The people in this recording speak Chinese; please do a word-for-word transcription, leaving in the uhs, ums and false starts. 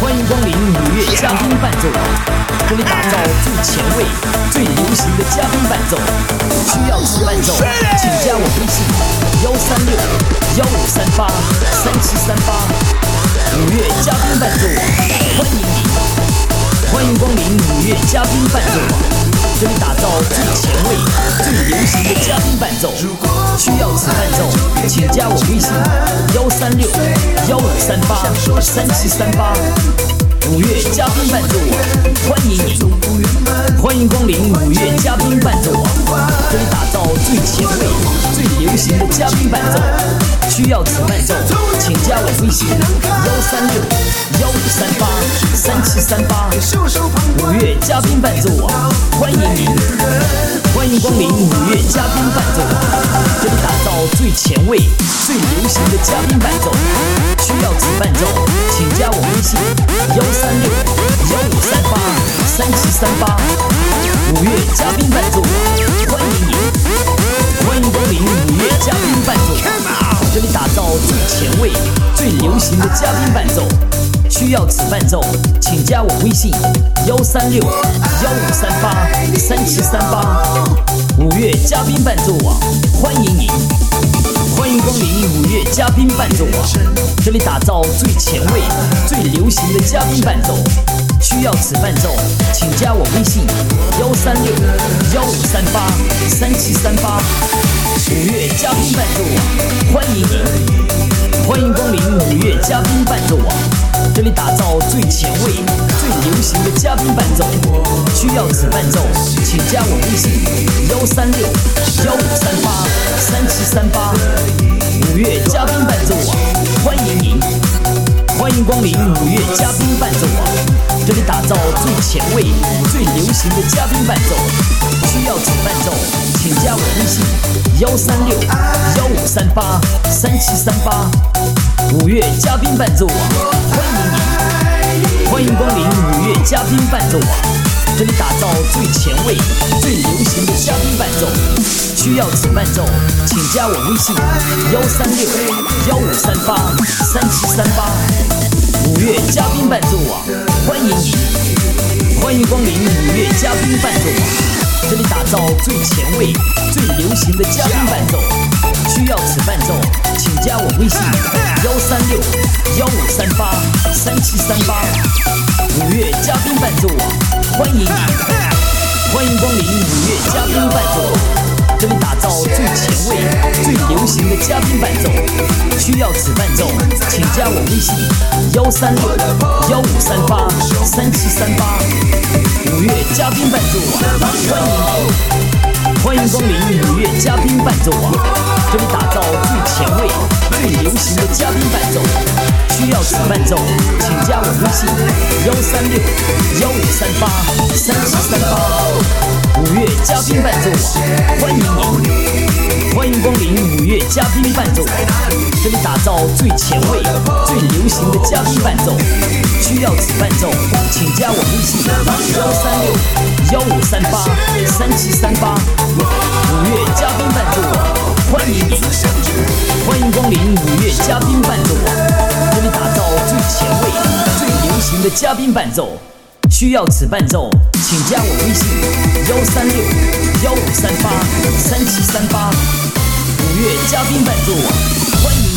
欢迎光临五月嘉宾伴奏网，这里打造最前卫、最流行的嘉宾伴奏。需要此伴奏，请加我微信幺三六幺五三八三七三八。五月嘉宾伴奏网，欢迎你！欢迎光临五月嘉宾伴奏网，这里打造最前卫、最流行的嘉宾伴奏。需要此伴奏，请加我微信幺三六幺五三八三七三八。五月嘉宾伴奏网，欢迎你！欢迎光临五月嘉宾伴奏网，这里打造最前卫、最流行的嘉宾伴奏。需要此伴奏，请加我微信幺三六幺五三八三七三八。五月嘉宾伴奏网，欢迎你！欢迎光临五月嘉宾伴奏网，这里打造最前卫、最流行的嘉宾伴奏。需要此伴奏，请加我微信幺三六幺五三八三七三八。五月嘉宾伴奏网，欢迎你！欢迎光临五月嘉宾伴奏网，这里打造最前卫、最流行的嘉宾伴奏。需要此伴奏，请加我微信幺三六幺五三八三七三八。五月嘉宾伴奏网，欢迎你！欢迎光临五月嘉宾伴奏网，这里打造最前卫、最流行的嘉宾伴奏。需要此伴奏，请加我微信幺三六幺五三八三七三八。五月嘉宾伴奏网，欢迎你！欢迎光临五月嘉宾伴奏网，这里打造最前卫、最流行的嘉宾伴奏。需要此伴奏，请加我微信幺三六幺五三八三七三八。五月嘉宾伴奏网，欢迎你！欢迎光临五月嘉宾伴奏网，这里打造最前卫、最流行的嘉宾伴奏。需要此伴奏，请加我微信幺三六幺五三八三七三八。五月嘉宾伴奏网，欢迎你！欢迎光临五月嘉宾伴奏网，这里打造最前卫、最流行的嘉宾伴奏。需要此伴奏，请加我微信幺三六幺五三八三七三八。五月嘉宾伴奏网，欢迎你！欢迎光临五月嘉宾伴奏网，这里打造最前卫、最流行的嘉宾伴奏。需要此伴奏，请加我微信幺三六幺五三八三七三八。五月嘉宾伴奏网，欢迎你！欢迎光临五月嘉宾伴奏网，这里打造最前卫、最流行的嘉宾伴奏。需要此伴奏，请加我微信幺三六幺五三八三七三八。五月嘉宾伴奏网，欢迎你！欢迎光临五月嘉宾伴奏网，这里打造最前卫、最流行的嘉宾伴奏。需要此伴奏，请加我微信幺三六幺五三八三七三八。五月嘉宾伴奏网，欢迎你！欢迎光临五月嘉宾伴奏网，这里打造最前卫、最流行的嘉宾伴奏。需要此伴奏，请加我微信幺三六幺五三八三七三八。五月嘉宾伴奏网，欢迎你！欢迎光临五月嘉宾伴奏网，这里打造最前卫、最流行的嘉宾伴奏。需要此伴奏，请加我微信幺三六幺五三八三七三八。五月嘉宾伴奏网，欢迎。